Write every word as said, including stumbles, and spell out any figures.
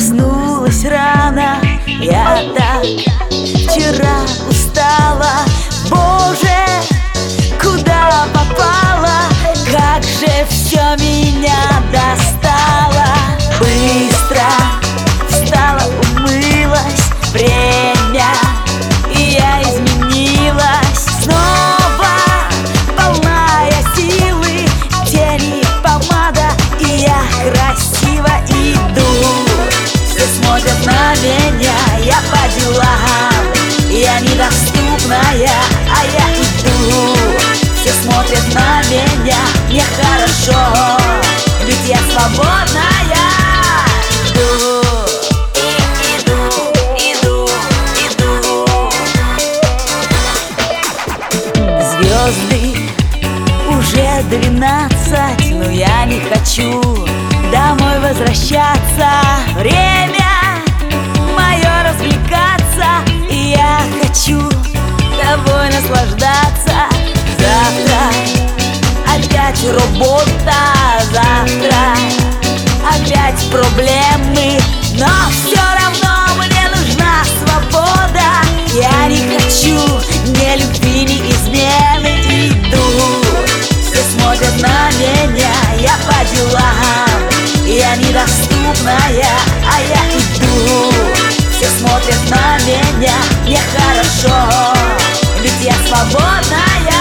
Проснулась рано, я так вчера устала. Боже, куда попала, как же все меня достало. Быстро встала, умылась, время, и я изменилась. Снова полная силы, тени, помада, и я красиво иду. Все смотрят на меня, я по делам, я недоступная, а я иду. Все смотрят на меня, мне хорошо, ведь я свободная. Иду, и иду, иду, иду. Звезды уже двенадцать, но я не хочу домой возвращаться. Время мое развлекаться, и я хочу тобой наслаждаться. Завтра опять работа, завтра опять проблемы, но все равно мне нужна свобода. Я не хочу ни любви, ни измены. Иду, все смотрят на меня, я по делам, я недоступная, а я иду. Все смотрят на меня, мне хорошо, ведь я свободная.